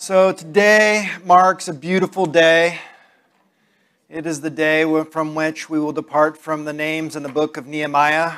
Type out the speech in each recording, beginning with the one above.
So today marks a beautiful day. It is the day from which we will depart from the names in the book of Nehemiah.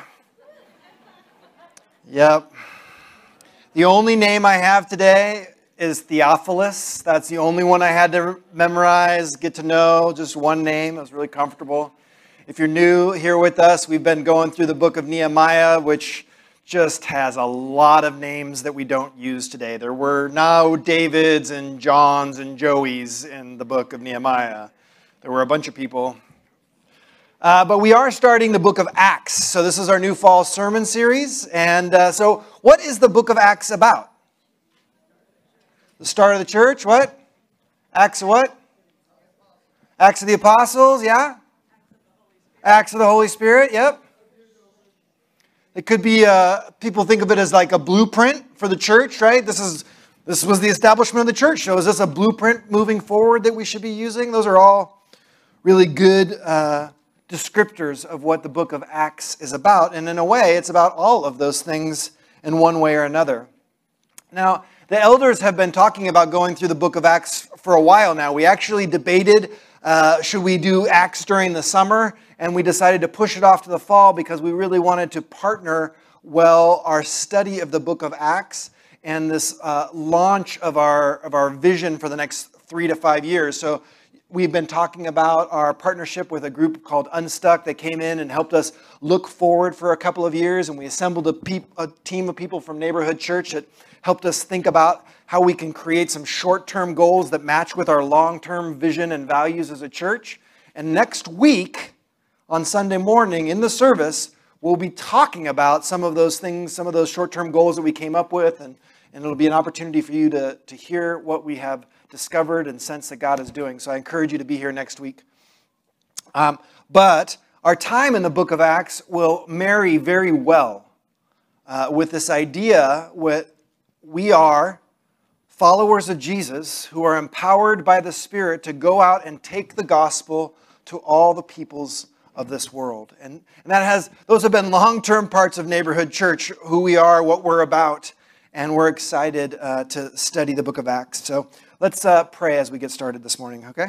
Yep. The only name I have today is Theophilus. That's the only one I had to memorize, get to know, just one name. I was really comfortable. If you're new here with us, we've been going through the book of Nehemiah, which just has a lot of names that we don't use today. There were no Davids and Johns and Joeys in the book of Nehemiah. There were a bunch of people. But we are starting the book of Acts. So this is our new fall sermon series. And so what is the book of Acts about? The start of the church, what? Acts of what? Acts of the Apostles, yeah? Acts of the Holy Spirit, yep. It could be, people think of it as like a blueprint for the church, right? This was the establishment of the church. So is this a blueprint moving forward that we should be using? Those are all really good descriptors of what the book of Acts is about. And in a way, it's about all of those things in one way or another. Now, the elders have been talking about going through the book of Acts for a while now. We actually debated, should we do Acts during the summer? And we decided to push it off to the fall because we really wanted to partner well our study of the book of Acts and this launch of our vision for the next 3 to 5 years. So we've been talking about our partnership with a group called Unstuck that came in and helped us look forward for a couple of years. And we assembled a team of people from Neighborhood Church that helped us think about how we can create some short-term goals that match with our long-term vision and values as a church. And next week, on Sunday morning in the service, we'll be talking about some of those things, some of those short-term goals that we came up with, and it'll be an opportunity for you to hear what we have discovered and sense that God is doing. So I encourage you to be here next week. But our time in the book of Acts will marry very well with this idea that we are followers of Jesus who are empowered by the Spirit to go out and take the gospel to all the peoples of this world. And those have been long-term parts of Neighborhood Church, who we are, what we're about, and we're excited to study the book of Acts. So let's pray as we get started this morning, okay?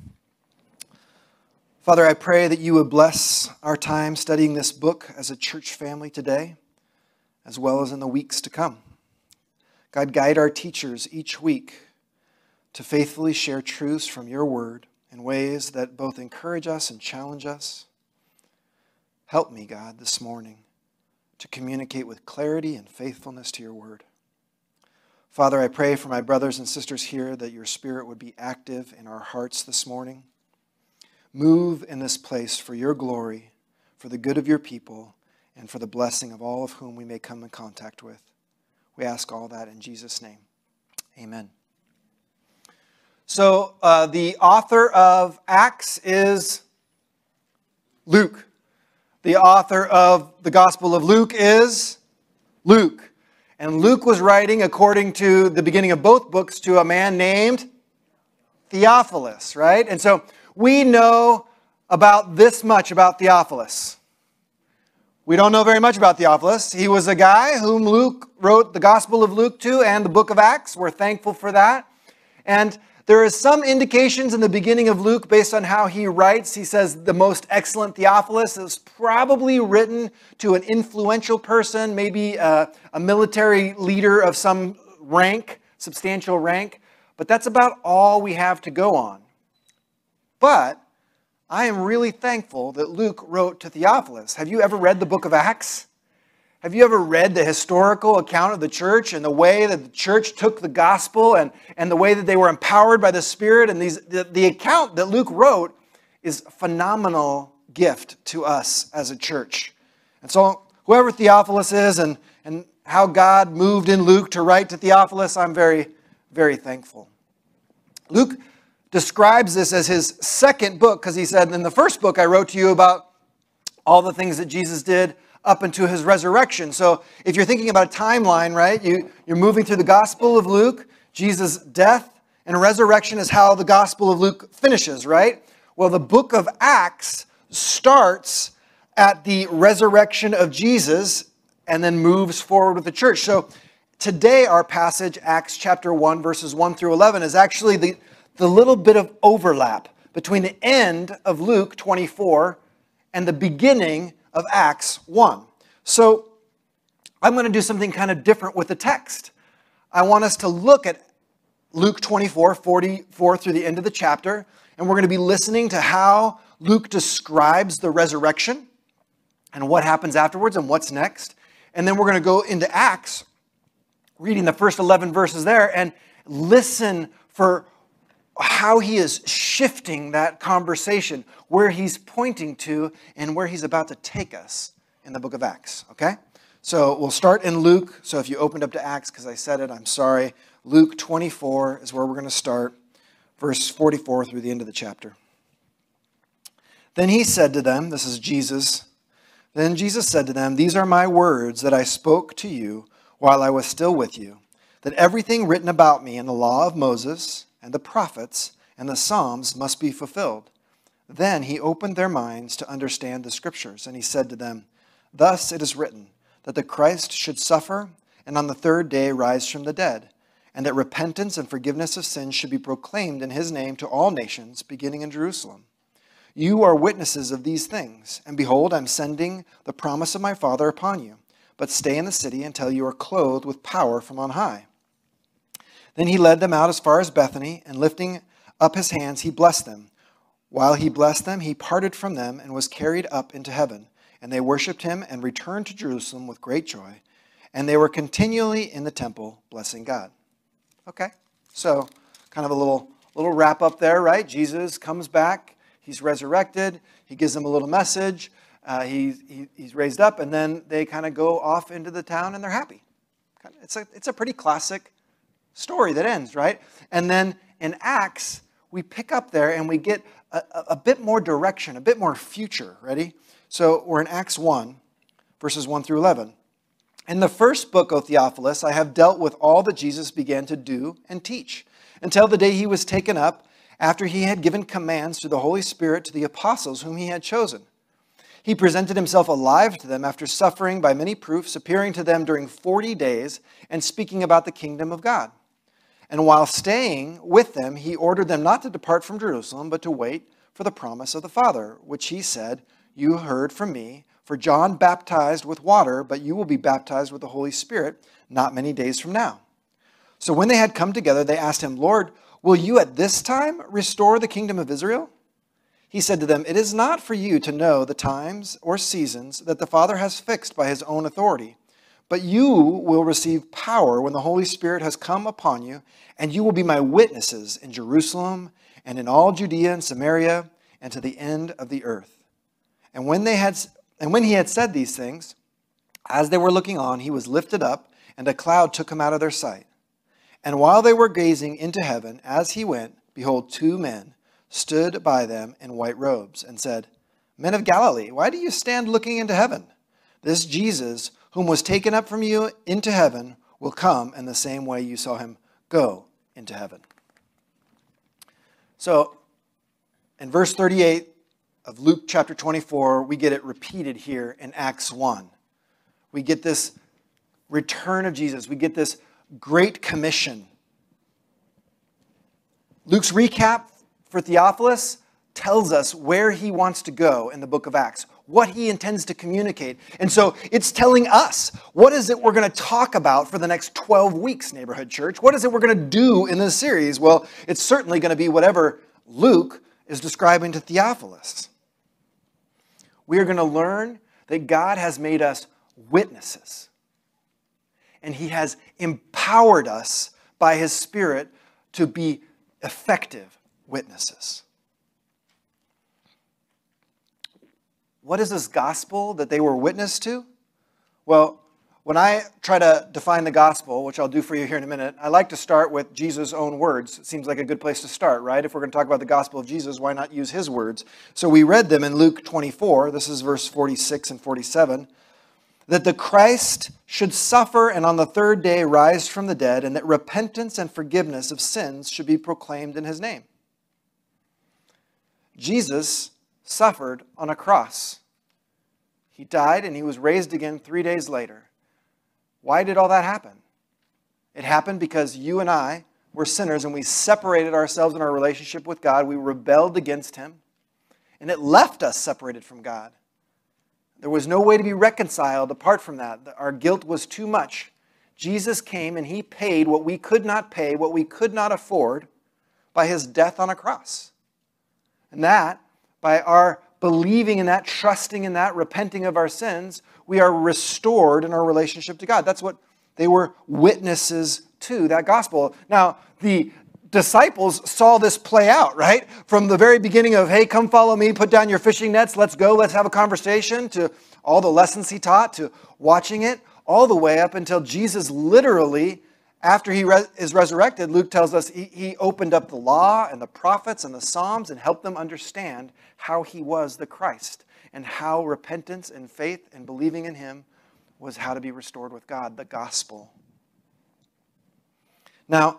Father, I pray that you would bless our time studying this book as a church family today, as well as in the weeks to come. God, guide our teachers each week to faithfully share truths from your word in ways that both encourage us and challenge us. Help me, God, this morning to communicate with clarity and faithfulness to your word. Father, I pray for my brothers and sisters here that your Spirit would be active in our hearts this morning. Move in this place for your glory, for the good of your people, and for the blessing of all of whom we may come in contact with. We ask all that in Jesus' name. Amen. So the author of Acts is Luke. The author of the Gospel of Luke is Luke. And Luke was writing, according to the beginning of both books, to a man named Theophilus, right? And so we know about this much about Theophilus. We don't know very much about Theophilus. He was a guy whom Luke wrote the Gospel of Luke to and the book of Acts. We're thankful for that. And there is some indications in the beginning of Luke based on how he writes. He says the most excellent Theophilus is probably written to an influential person, maybe a military leader of some rank, substantial rank. But that's about all we have to go on. But I am really thankful that Luke wrote to Theophilus. Have you ever read the book of Acts? Have you ever read the historical account of the church and the way that the church took the gospel and the way that they were empowered by the Spirit? And the account that Luke wrote is a phenomenal gift to us as a church. And so whoever Theophilus is and how God moved in Luke to write to Theophilus, I'm very, very thankful. Luke describes this as his second book because he said, in the first book I wrote to you about all the things that Jesus did up into his resurrection. So if you're thinking about a timeline, right, you're moving through the Gospel of Luke. Jesus' death and resurrection is how the Gospel of Luke finishes, right? Well, the book of Acts starts at the resurrection of Jesus and then moves forward with the church. So today our passage, Acts chapter 1, verses 1 through 11, is actually the little bit of overlap between the end of Luke 24 and the beginning of Acts 1. So I'm going to do something kind of different with the text. I want us to look at Luke 24, 44 through the end of the chapter, and we're going to be listening to how Luke describes the resurrection and what happens afterwards and what's next. And then we're going to go into Acts, reading the first 11 verses there, and listen for how he is shifting that conversation, where he's pointing to and where he's about to take us in the book of Acts, okay? So we'll start in Luke. So if you opened up to Acts, because I said it, I'm sorry. Luke 24 is where we're going to start, verse 44 through the end of the chapter. Then he said to them, this is Jesus, then Jesus said to them, "These are my words that I spoke to you while I was still with you, that everything written about me in the law of Moses and the prophets and the Psalms must be fulfilled." Then he opened their minds to understand the scriptures, and he said to them, "Thus it is written, that the Christ should suffer and on the third day rise from the dead, and that repentance and forgiveness of sins should be proclaimed in his name to all nations, beginning in Jerusalem. You are witnesses of these things, and behold, I am sending the promise of my Father upon you, but stay in the city until you are clothed with power from on high." Then he led them out as far as Bethany, and lifting up his hands, he blessed them. While he blessed them, he parted from them and was carried up into heaven. And they worshipped him and returned to Jerusalem with great joy. And they were continually in the temple, blessing God. Okay, so kind of a little wrap up there, right? Jesus comes back. He's resurrected. He gives them a little message. He's raised up. And then they kind of go off into the town and they're happy. It's a pretty classic story that ends, right? And then in Acts, we pick up there and we get a bit more direction, a bit more future. Ready? So we're in Acts 1, verses 1 through 11. "In the first book, O Theophilus, I have dealt with all that Jesus began to do and teach, until the day he was taken up, after he had given commands through the Holy Spirit to the apostles whom he had chosen. He presented himself alive to them after suffering by many proofs, appearing to them during 40 days and speaking about the kingdom of God. And while staying with them, he ordered them not to depart from Jerusalem, but to wait for the promise of the Father, which he said, 'You heard from me, for John baptized with water, but you will be baptized with the Holy Spirit not many days from now.' So when they had come together, they asked him, 'Lord, will you at this time restore the kingdom of Israel?' He said to them, 'It is not for you to know the times or seasons that the Father has fixed by his own authority, but you will receive power when the Holy Spirit has come upon you, and you will be my witnesses in Jerusalem and in all Judea and Samaria and to the end of the earth.' And when he had said these things, as they were looking on, he was lifted up, and a cloud took him out of their sight. And while they were gazing into heaven, as he went, behold, 2 men stood by them in white robes, and said, 'Men of Galilee, why do you stand looking into heaven? This Jesus, whom was taken up from you into heaven, will come in the same way you saw him go into heaven.'" So, in verse 38 of Luke chapter 24, we get it repeated here in Acts 1. We get this return of Jesus. We get this great commission. Luke's recap for Theophilus tells us where he wants to go in the book of Acts, what he intends to communicate. And so it's telling us, what is it we're going to talk about for the next 12 weeks, Neighborhood Church? What is it we're going to do in this series? Well, it's certainly going to be whatever Luke is describing to Theophilus. We are going to learn that God has made us witnesses. And he has empowered us by his Spirit to be effective witnesses. What is this gospel that they were witness to? Well, when I try to define the gospel, which I'll do for you here in a minute, I like to start with Jesus' own words. It seems like a good place to start, right? If we're going to talk about the gospel of Jesus, why not use his words? So we read them in Luke 24. This is verse 46 and 47. That the Christ should suffer and on the third day rise from the dead, and that repentance and forgiveness of sins should be proclaimed in his name. Jesus suffered on a cross. He died and he was raised again 3 days later. Why did all that happen? It happened because you and I were sinners and we separated ourselves in our relationship with God. We rebelled against him, and it left us separated from God. There was no way to be reconciled apart from that. Our guilt was too much. Jesus came and he paid what we could not pay, what we could not afford, by his death on a cross. And that, by our believing in that, trusting in that, repenting of our sins, we are restored in our relationship to God. That's what they were witnesses to, that gospel. Now, the disciples saw this play out, right? From the very beginning of, hey, come follow me, put down your fishing nets, let's go, let's have a conversation, to all the lessons he taught, to watching it, all the way up until Jesus literally, after he is resurrected, Luke tells us he opened up the law and the prophets and the Psalms and helped them understand how he was the Christ and how repentance and faith and believing in him was how to be restored with God, the gospel. Now,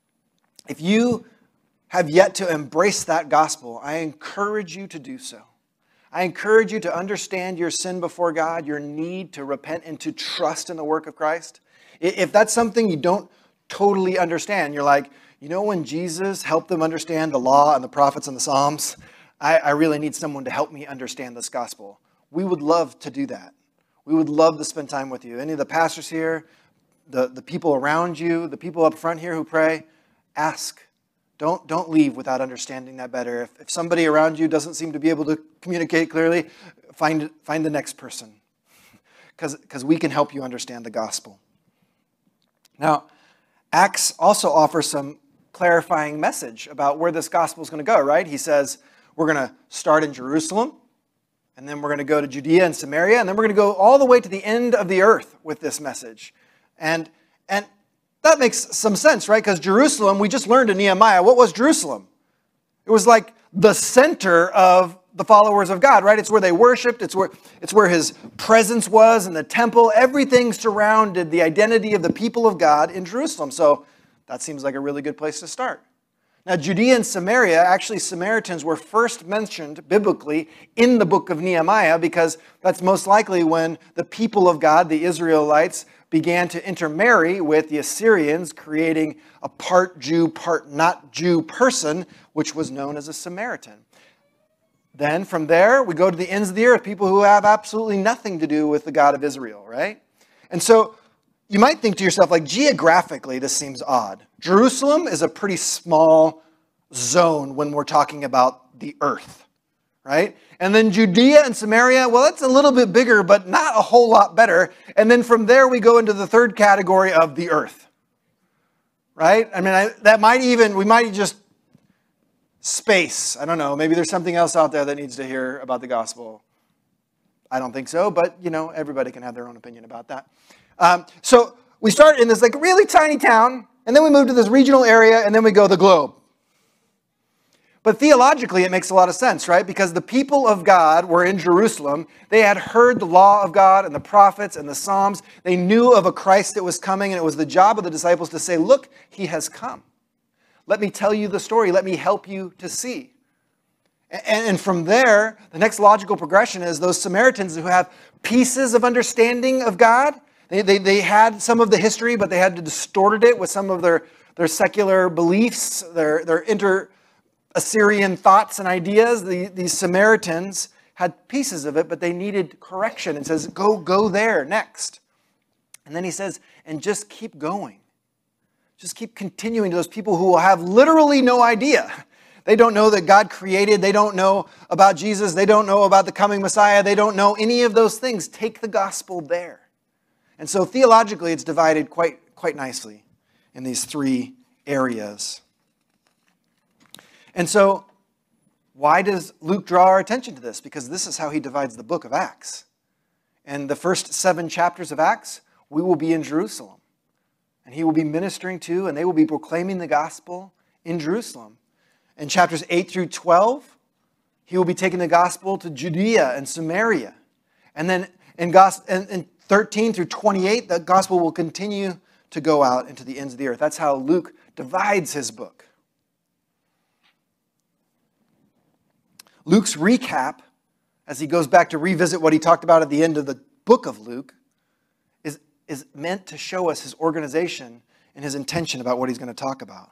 if you have yet to embrace that gospel, I encourage you to do so. I encourage you to understand your sin before God, your need to repent and to trust in the work of Christ. If that's something you don't totally understand, you're like, you know, when Jesus helped them understand the law and the prophets and the Psalms, I really need someone to help me understand this gospel. We would love to do that. We would love to spend time with you. Any of the pastors here, the people around you, the people up front here who pray, ask. Don't leave without understanding that better. If somebody around you doesn't seem to be able to communicate clearly, find the next person, because we can help you understand the gospel. Now, Acts also offers some clarifying message about where this gospel is going to go, right? He says, we're going to start in Jerusalem, and then we're going to go to Judea and Samaria, and then we're going to go all the way to the end of the earth with this message. And that makes some sense, right? Because Jerusalem, we just learned in Nehemiah, what was Jerusalem? It was like the center of the followers of God, right? It's where they worshiped. It's where his presence was in the temple. Everything surrounded the identity of the people of God in Jerusalem. So that seems like a really good place to start. Now, Judea and Samaria, actually Samaritans were first mentioned biblically in the book of Nehemiah, because that's most likely when the people of God, the Israelites, began to intermarry with the Assyrians, creating a part Jew, part not Jew person, which was known as a Samaritan. Then from there, we go to the ends of the earth, people who have absolutely nothing to do with the God of Israel, right? And so you might think to yourself, like, geographically, this seems odd. Jerusalem is a pretty small zone when we're talking about the earth, right? And then Judea and Samaria, well, it's a little bit bigger, but not a whole lot better. And then from there, we go into the third category of the earth, right? I mean, we might just space. I don't know. Maybe there's something else out there that needs to hear about the gospel. I don't think so, but, you know, everybody can have their own opinion about that. So we start in this like really tiny town, and then we move to this regional area, and then we go the globe. But theologically, it makes a lot of sense, right? Because the people of God were in Jerusalem. They had heard the law of God and the prophets and the Psalms. They knew of a Christ that was coming, and it was the job of the disciples to say, look, he has come. Let me tell you the story. Let me help you to see. And from there, the next logical progression is those Samaritans who have pieces of understanding of God. They had some of the history, but they had distorted it with some of their secular beliefs, their inter-Assyrian thoughts and ideas. These Samaritans had pieces of it, but they needed correction. And says, go there next. And then he says, and just keep going. Just keep continuing to those people who will have literally no idea. They don't know that God created. They don't know about Jesus. They don't know about the coming Messiah. They don't know any of those things. Take the gospel there. And so theologically, it's divided quite nicely in these three areas. And so why does Luke draw our attention to this? Because this is how he divides the book of Acts. In the first 7 chapters of Acts, we will be in Jerusalem. And he will be ministering to, and they will be proclaiming the gospel in Jerusalem. In chapters 8 through 12, he will be taking the gospel to Judea and Samaria. And then in 13 through 28, the gospel will continue to go out into the ends of the earth. That's how Luke divides his book. Luke's recap, as he goes back to revisit what he talked about at the end of the book of Luke, is meant to show us his organization in his intention about what he's going to talk about.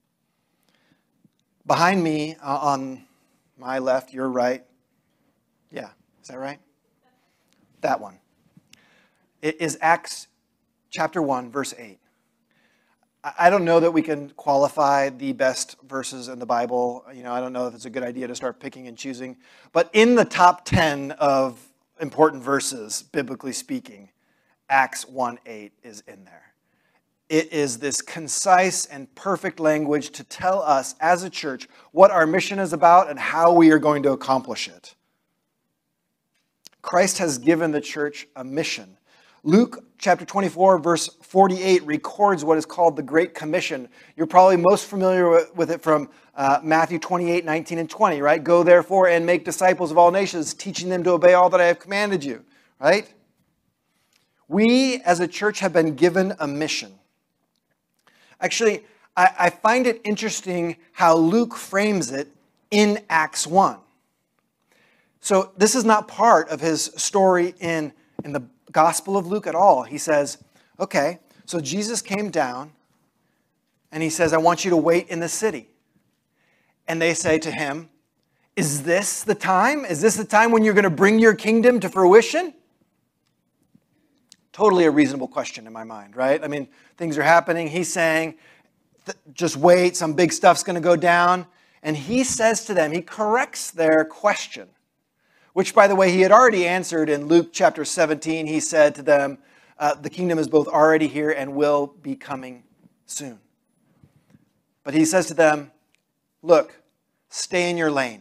Behind me, on my left, your right. Yeah, is that right? That one. It is Acts chapter 1, verse 8. I don't know that we can qualify the best verses in the Bible. I don't know if it's a good idea to start picking and choosing. But in the top 10 of important verses, biblically speaking, Acts 1:8 is in there. It is this concise and perfect language to tell us as a church what our mission is about and how we are going to accomplish it. Christ has given the church a mission. Luke chapter 24, verse 48 records what is called the Great Commission. You're probably most familiar with it from Matthew 28, 19, and 20, right? Go therefore and make disciples of all nations, teaching them to obey all that I have commanded you, right? We as a church have been given a mission. Actually, I find it interesting how Luke frames it in Acts 1. So this is not part of his story in the Gospel of Luke at all. He says, okay, so Jesus came down and he says, I want you to wait in the city. And they say to him, is this the time? Is this the time when you're going to bring your kingdom to fruition? Totally a reasonable question in my mind, right? I mean, things are happening. He's saying, just wait, some big stuff's going to go down. And he says to them, he corrects their question, which, by the way, he had already answered in Luke chapter 17. He said to them, the kingdom is both already here and will be coming soon. But he says to them, look, stay in your lane.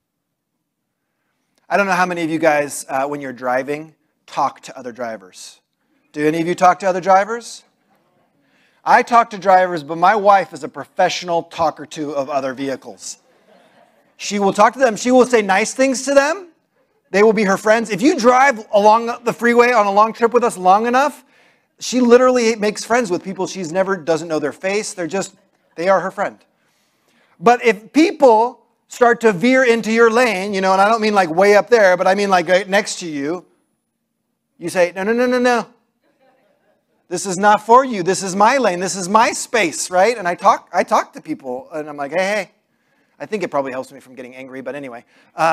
I don't know how many of you guys, when you're driving, talk to other drivers. Do any of you talk to other drivers? I talk to drivers, but my wife is a professional talker to of other vehicles. She will talk to them. She will say nice things to them. They will be her friends. If you drive along the freeway on a long trip with us long enough, she literally makes friends with people she's never, doesn't know their face. They are her friend. But if people start to veer into your lane, and I don't mean like way up there, but I mean like right next to you, you say, no. This is not for you. This is my lane. This is my space, right? And I talk to people, and I'm like, hey. I think it probably helps me from getting angry, but anyway.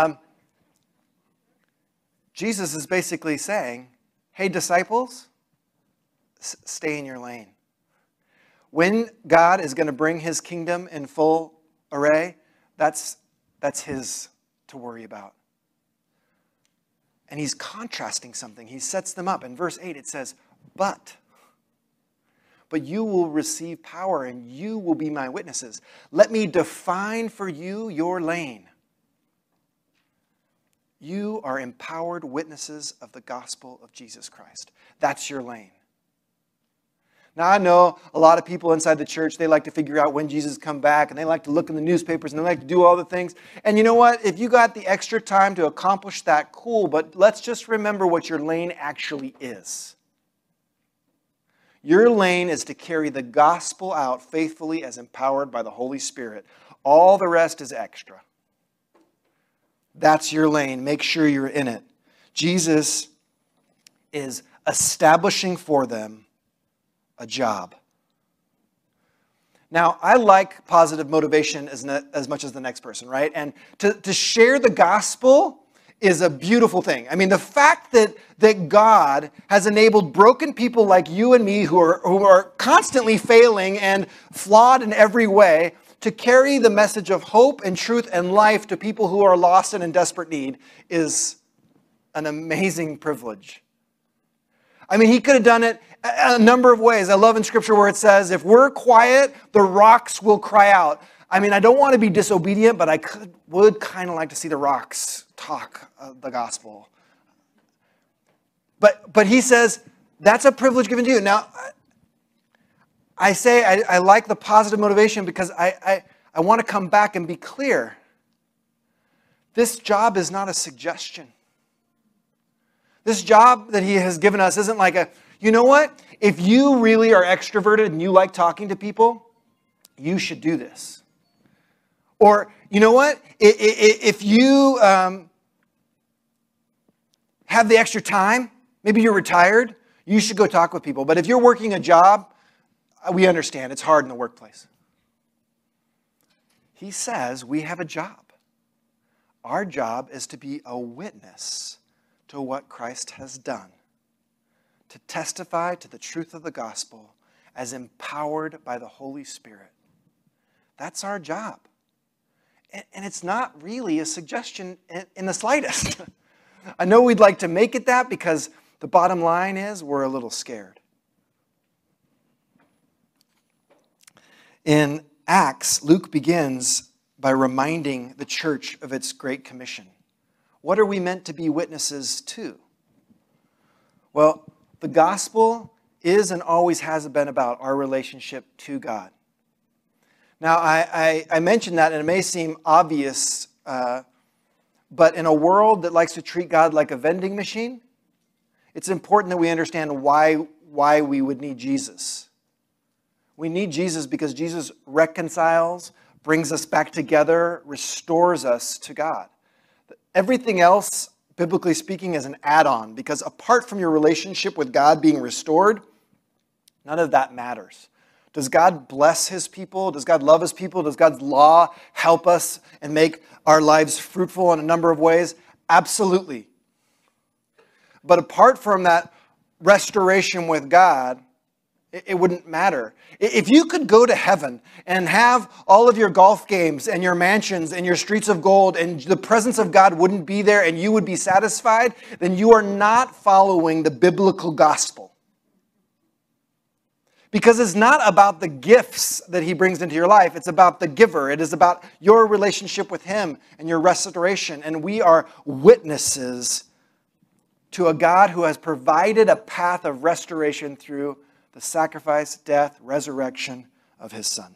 Jesus is basically saying, hey, disciples, stay in your lane. When God is going to bring his kingdom in full array, that's his to worry about. And he's contrasting something. He sets them up. In verse 8 it says, but you will receive power and you will be my witnesses. Let me define for you your lane. You are empowered witnesses of the gospel of Jesus Christ. That's your lane. Now, I know a lot of people inside the church, they like to figure out when Jesus come back, and they like to look in the newspapers, and they like to do all the things. And you know what? If you got the extra time to accomplish that, cool, but let's just remember what your lane actually is. Your lane is to carry the gospel out faithfully as empowered by the Holy Spirit. All the rest is extra. That's your lane. Make sure you're in it. Jesus is establishing for them a job. Now, I like positive motivation as much as the next person, right? And to share the gospel is a beautiful thing. I mean, the fact that God has enabled broken people like you and me who are constantly failing and flawed in every way to carry the message of hope and truth and life to people who are lost and in desperate need is an amazing privilege. I mean, he could have done it a number of ways. I love in Scripture where it says, if we're quiet, the rocks will cry out. I mean, I don't want to be disobedient, but I would kind of like to see the rocks talk the gospel. But he says, that's a privilege given to you. Now, I say I like the positive motivation because I want to come back and be clear. This job is not a suggestion. This job that he has given us isn't like you know what? If you really are extroverted and you like talking to people, you should do this. Or, you know what? If you have the extra time, maybe you're retired, you should go talk with people. But if you're working a job, we understand it's hard in the workplace. He says we have a job. Our job is to be a witness to what Christ has done, to testify to the truth of the gospel as empowered by the Holy Spirit. That's our job. And it's not really a suggestion in the slightest. I know we'd like to make it that because the bottom line is we're a little scared. In Acts, Luke begins by reminding the church of its great commission. What are we meant to be witnesses to? Well, the gospel is and always has been about our relationship to God. Now, I mentioned that, and it may seem obvious, but in a world that likes to treat God like a vending machine, it's important that we understand why we would need Jesus. We need Jesus because Jesus reconciles, brings us back together, restores us to God. Everything else, biblically speaking, is an add-on, because apart from your relationship with God being restored, none of that matters. Does God bless his people? Does God love his people? Does God's law help us and make our lives fruitful in a number of ways? Absolutely. But apart from that restoration with God, it wouldn't matter. If you could go to heaven and have all of your golf games and your mansions and your streets of gold and the presence of God wouldn't be there and you would be satisfied, then you are not following the biblical gospel. Because it's not about the gifts that he brings into your life. It's about the giver. It is about your relationship with him and your restoration. And we are witnesses to a God who has provided a path of restoration through the sacrifice, death, resurrection of his Son.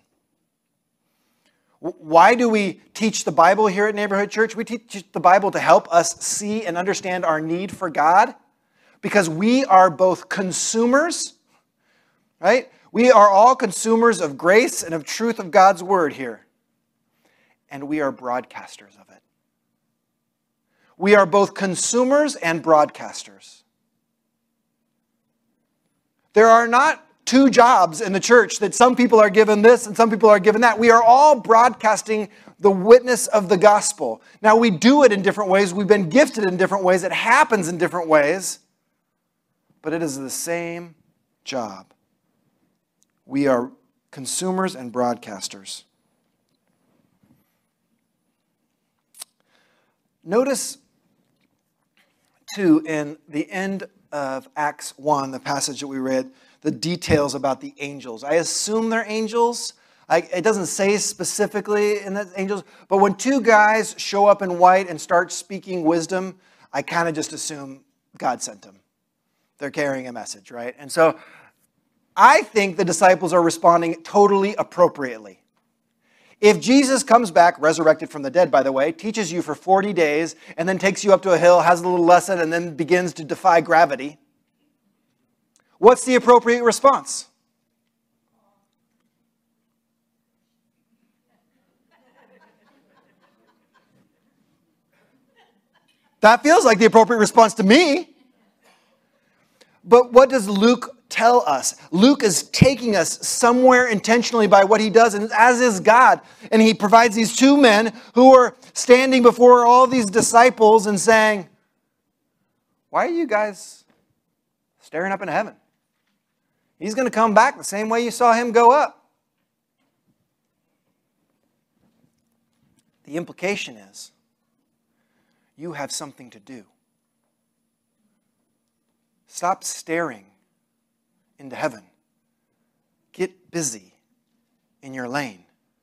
Why do we teach the Bible here at Neighborhood Church? We teach the Bible to help us see and understand our need for God, because we are both consumers, right? We are all consumers of grace and of truth of God's word here. And we are broadcasters of it. We are both consumers and broadcasters. There are not two jobs in the church that some people are given this and some people are given that. We are all broadcasting the witness of the gospel. Now, we do it in different ways. We've been gifted in different ways. It happens in different ways. But it is the same job. We are consumers and broadcasters. Notice, too, in the end of Acts 1, the passage that we read, the details about the angels. I assume they're angels. It doesn't say specifically in the angels, but when two guys show up in white and start speaking wisdom, I kind of just assume God sent them. They're carrying a message, right? And so I think the disciples are responding totally appropriately. If Jesus comes back, resurrected from the dead, by the way, teaches you for 40 days, and then takes you up to a hill, has a little lesson, and then begins to defy gravity, what's the appropriate response? That feels like the appropriate response to me. But what does Luke tell us? Luke is taking us somewhere intentionally by what he does, and as is God. And he provides these two men who are standing before all these disciples and saying, why are you guys staring up into heaven? He's going to come back the same way you saw him go up. The implication is, you have something to do. Stop staring into heaven. Get busy in your lane.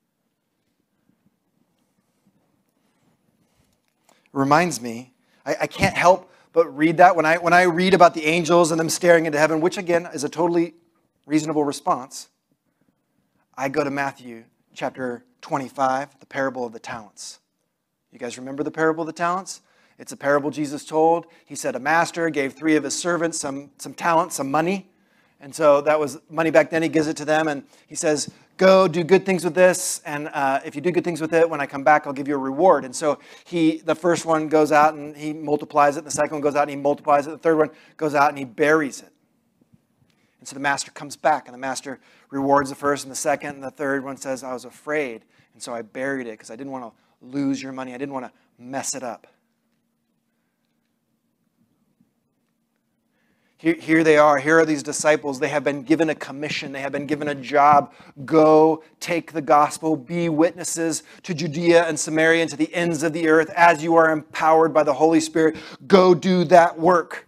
It reminds me, I can't help but read that when I read about the angels and them staring into heaven, which again is a totally reasonable response. I go to Matthew chapter 25, the parable of the talents. You guys remember the parable of the talents? It's a parable Jesus told. He said a master gave 3 of his servants some talents, some money. And so that was money back then. He gives it to them and he says, go do good things with this. And if you do good things with it, when I come back, I'll give you a reward. And so the first one goes out and he multiplies it. The second one goes out and he multiplies it. The third one goes out and he buries it. And so the master comes back, and the master rewards the first and the second, and the third one says, I was afraid, and so I buried it because I didn't want to lose your money. I didn't want to mess it up. Here they are. Here are these disciples. They have been given a commission. They have been given a job. Go, take the gospel, be witnesses to Judea and Samaria and to the ends of the earth as you are empowered by the Holy Spirit. Go do that work.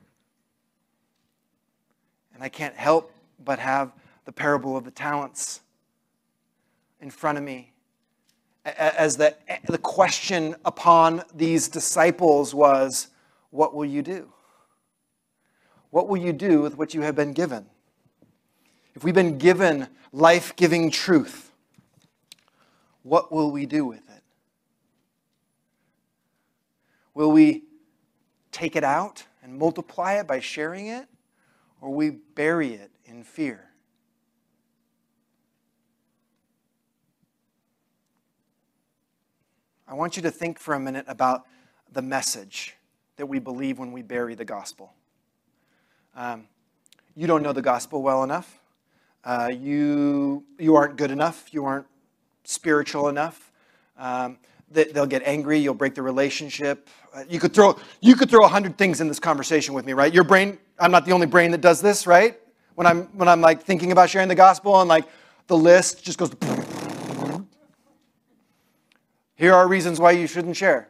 And I can't help but have the parable of the talents in front of me as the question upon these disciples was, what will you do? What will you do with what you have been given? If we've been given life-giving truth, what will we do with it? Will we take it out and multiply it by sharing it? Or will we bury it in fear? I want you to think for a minute about the message that we believe when we bury the gospel. You don't know the gospel well enough. You aren't good enough. You aren't spiritual enough. They'll get angry. You'll break the relationship. You could throw 100 things in this conversation with me, right? Your brain. I'm not the only brain that does this, right? When I'm like thinking about sharing the gospel and like the list just goes. Here are reasons why you shouldn't share.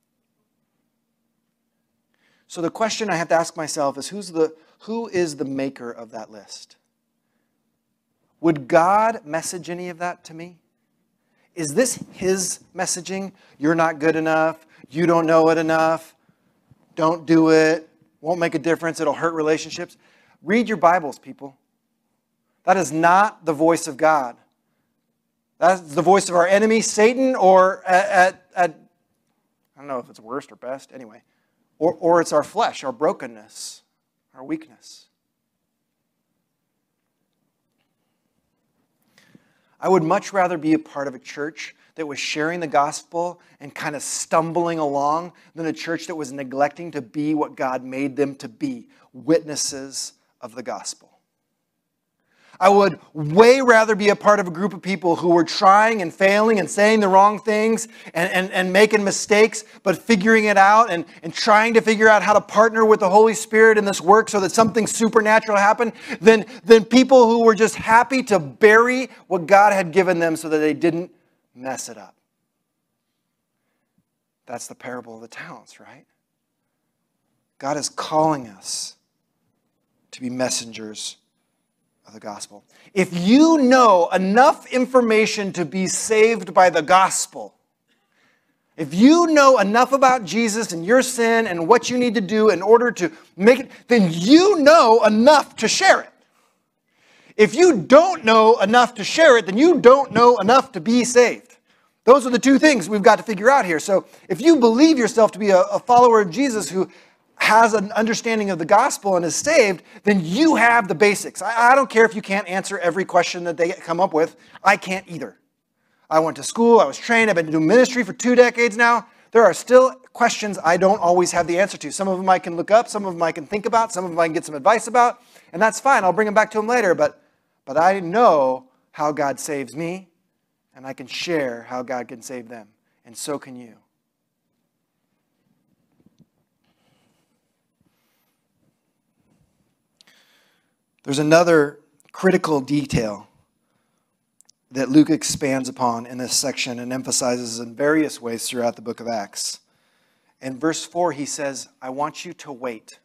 So the question I have to ask myself is, who is the maker of that list? Would God message any of that to me? Is this His messaging? You're not good enough. You don't know it enough. Don't do it. Won't make a difference. It'll hurt relationships. Read your Bibles, people. That is not the voice of God. That's the voice of our enemy, Satan, or at I don't know if it's worst or best. Anyway. Or it's our flesh, our brokenness, our weakness. I would much rather be a part of a church that was sharing the gospel and kind of stumbling along than a church that was neglecting to be what God made them to be, witnesses of the gospel. I would way rather be a part of a group of people who were trying and failing and saying the wrong things and making mistakes, but figuring it out and trying to figure out how to partner with the Holy Spirit in this work so that something supernatural happened than people who were just happy to bury what God had given them so that they didn't mess it up. That's the parable of the talents, right? God is calling us to be messengers of the gospel. If you know enough information to be saved by the gospel, if you know enough about Jesus and your sin and what you need to do in order to make it, then you know enough to share it. If you don't know enough to share it, then you don't know enough to be saved. Those are the two things we've got to figure out here. So if you believe yourself to be a follower of Jesus who has an understanding of the gospel and is saved, then you have the basics. I don't care if you can't answer every question that they come up with. I can't either. I went to school. I was trained. I've been doing ministry for 2 decades now. There are still questions I don't always have the answer to. Some of them I can look up. Some of them I can think about. Some of them I can get some advice about. And that's fine. I'll bring them back to them later. But I know how God saves me, and I can share how God can save them. And so can you. There's another critical detail that Luke expands upon in this section and emphasizes in various ways throughout the book of Acts. In verse 4, he says, I want you to wait.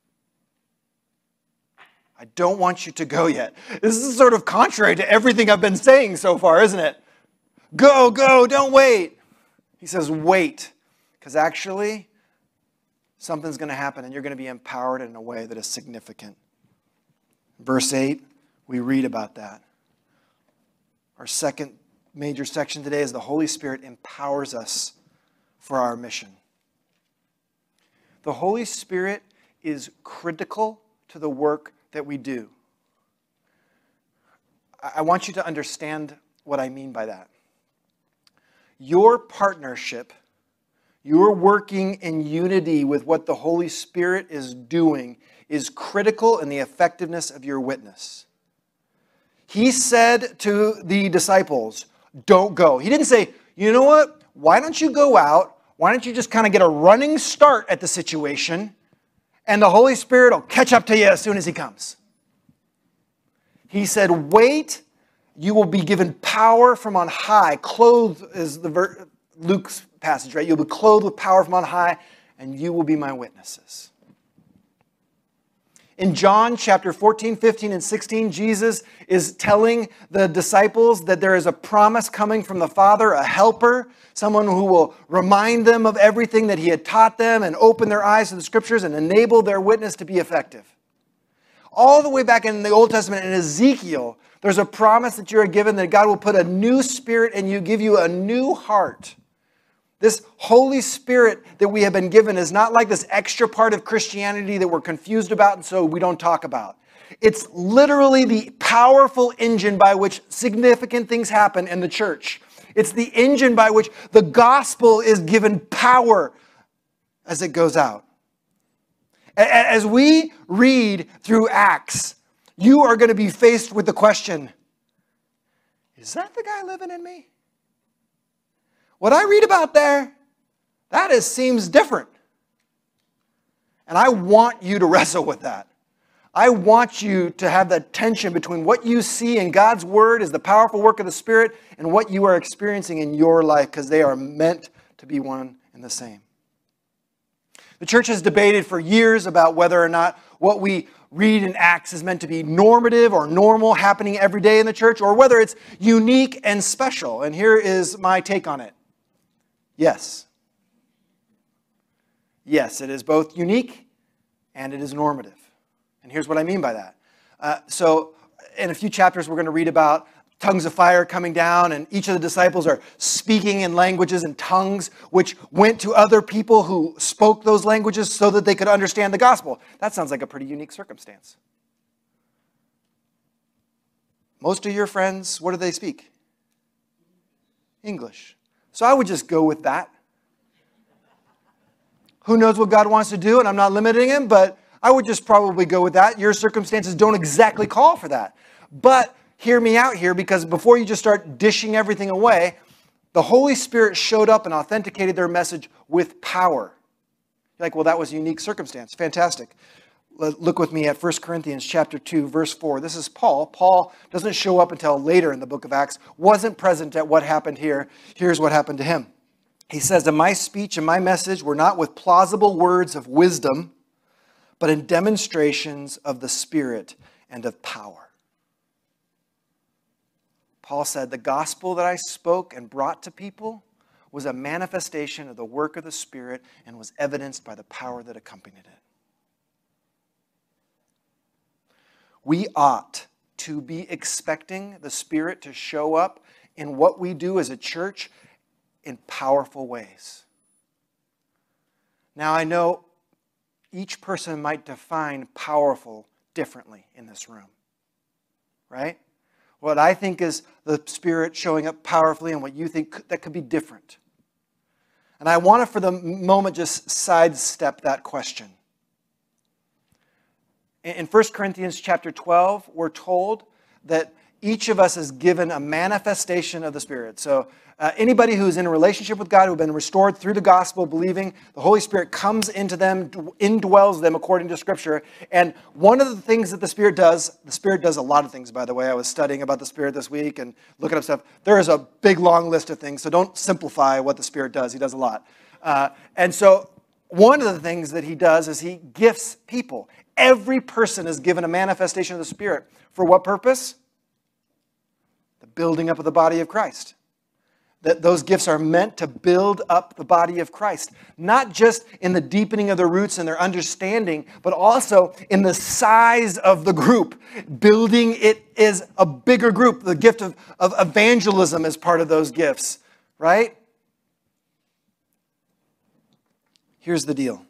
I don't want you to go yet. This is sort of contrary to everything I've been saying so far, isn't it? Go, don't wait. He says, wait, because actually something's going to happen and you're going to be empowered in a way that is significant. Verse 8, we read about that. Our second major section today is the Holy Spirit empowers us for our mission. The Holy Spirit is critical to the work that we do. I want you to understand what I mean by that. Your partnership, your working in unity with what the Holy Spirit is doing is critical in the effectiveness of your witness. He said to the disciples, don't go. He didn't say, you know what? Why don't you go out? Why don't you just kind of get a running start at the situation, and the Holy Spirit will catch up to you as soon as he comes. He said, wait, you will be given power from on high. Clothed is Luke's passage, right? You'll be clothed with power from on high, and you will be my witnesses. In John chapter 14, 15, and 16, Jesus is telling the disciples that there is a promise coming from the Father, a helper, someone who will remind them of everything that he had taught them and open their eyes to the Scriptures and enable their witness to be effective. All the way back in the Old Testament, in Ezekiel, there's a promise that you are given that God will put a new spirit in you, give you a new heart. This Holy Spirit that we have been given is not like this extra part of Christianity that we're confused about and so we don't talk about. It's literally the powerful engine by which significant things happen in the church. It's the engine by which the gospel is given power as it goes out. As we read through Acts, you are going to be faced with the question, is that the guy living in me? What I read about there, seems different. And I want you to wrestle with that. I want you to have that tension between what you see in God's Word as the powerful work of the Spirit and what you are experiencing in your life, because they are meant to be one and the same. The church has debated for years about whether or not what we read in Acts is meant to be normative or normal, happening every day in the church, or whether it's unique and special. And here is my take on it. Yes. Yes, it is both unique and it is normative. And here's what I mean by that. So in a few chapters, we're going to read about tongues of fire coming down, and each of the disciples are speaking in languages and tongues which went to other people who spoke those languages so that they could understand the gospel. That sounds like a pretty unique circumstance. Most of your friends, what do they speak? English. So I would just go with that. Who knows what God wants to do, and I'm not limiting him, but I would just probably go with that. Your circumstances don't exactly call for that. But hear me out here, because before you just start dishing everything away, the Holy Spirit showed up and authenticated their message with power. You're like, well, that was a unique circumstance. Fantastic. Look with me at 1 Corinthians chapter 2, verse 4. This is Paul. Paul doesn't show up until later in the book of Acts, wasn't present at what happened here. Here's what happened to him. He says, and my speech and my message were not with plausible words of wisdom, but in demonstrations of the Spirit and of power. Paul said, the gospel that I spoke and brought to people was a manifestation of the work of the Spirit and was evidenced by the power that accompanied it. We ought to be expecting the Spirit to show up in what we do as a church in powerful ways. Now, I know each person might define powerful differently in this room, right? What I think is the Spirit showing up powerfully and what you think that could be different. And I want to, for the moment, just sidestep that question. In 1 Corinthians chapter 12, we're told that each of us is given a manifestation of the Spirit. So anybody who's in a relationship with God, who have been restored through the gospel, believing, the Holy Spirit comes into them, indwells them according to Scripture. And one of the things that the Spirit does a lot of things, by the way. I was studying about the Spirit this week and looking up stuff. There is a big, long list of things, so don't simplify what the Spirit does. He does a lot. And so one of the things that he does is he gifts people. Every person is given a manifestation of the Spirit. For what purpose? The building up of the body of Christ. That those gifts are meant to build up the body of Christ. Not just in the deepening of their roots and their understanding, but also in the size of the group. Building it is a bigger group. The gift of evangelism is part of those gifts, right? Here's the deal.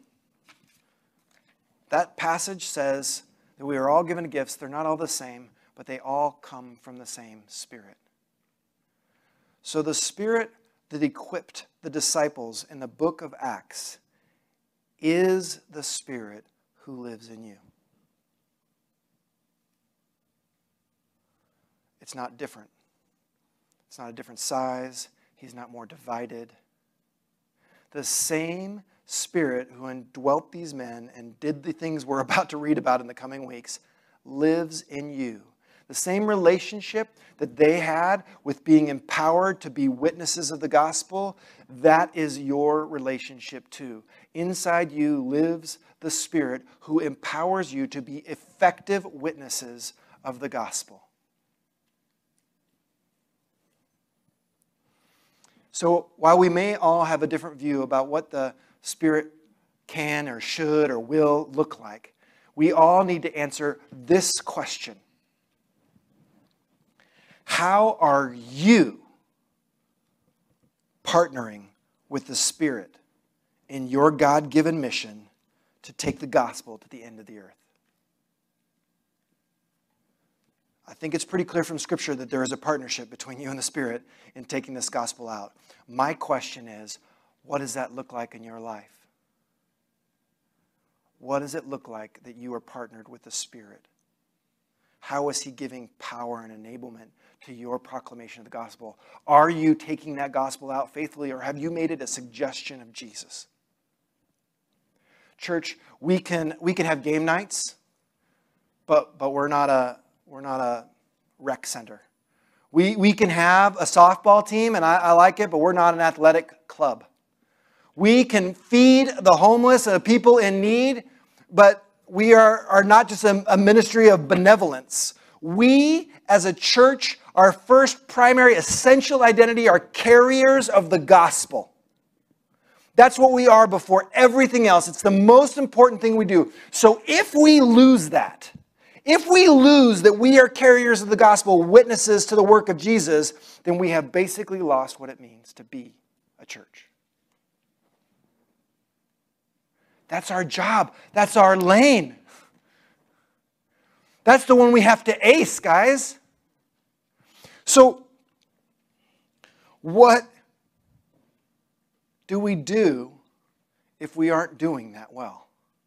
That passage says that we are all given gifts. They're not all the same, but they all come from the same Spirit. So the Spirit that equipped the disciples in the book of Acts is the Spirit who lives in you. It's not different. It's not a different size. He's not more divided. The same Spirit who indwelt these men and did the things we're about to read about in the coming weeks lives in you. The same relationship that they had with being empowered to be witnesses of the gospel, that is your relationship too. Inside you lives the Spirit who empowers you to be effective witnesses of the gospel. So while we may all have a different view about what the Spirit can or should or will look like, we all need to answer this question. How are you partnering with the Spirit in your God-given mission to take the gospel to the end of the earth? I think it's pretty clear from Scripture that there is a partnership between you and the Spirit in taking this gospel out. My question is, what does that look like in your life? What does it look like that you are partnered with the Spirit? How is He giving power and enablement to your proclamation of the gospel? Are you taking that gospel out faithfully, or have you made it a suggestion of Jesus? Church, we can have game nights, but we're not a rec center. We can have a softball team, and I like it, but we're not an athletic club. We can feed the homeless and the people in need, but we are not just a ministry of benevolence. We, as a church, our first primary essential identity are carriers of the gospel. That's what we are before everything else. It's the most important thing we do. So if we lose that, if we lose that we are carriers of the gospel, witnesses to the work of Jesus, then we have basically lost what it means to be a church. That's our job. That's our lane. That's the one we have to ace, guys. So, what do we do if we aren't doing that well?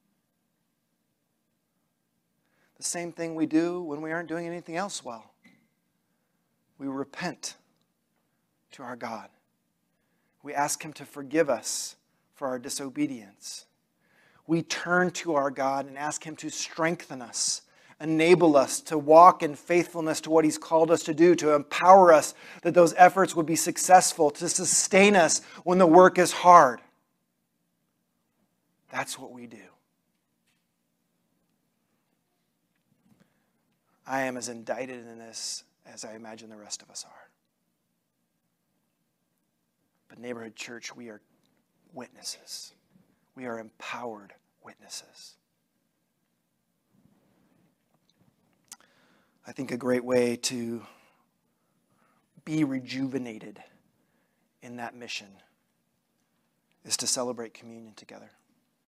The same thing we do when we aren't doing anything else well. We repent to our God. We ask Him to forgive us for our disobedience. We turn to our God and ask Him to strengthen us, enable us to walk in faithfulness to what He's called us to do, to empower us that those efforts would be successful, to sustain us when the work is hard. That's what we do. I am as indicted in this as I imagine the rest of us are. But Neighborhood Church, we are witnesses. We are empowered witnesses. I think a great way to be rejuvenated in that mission is to celebrate communion together.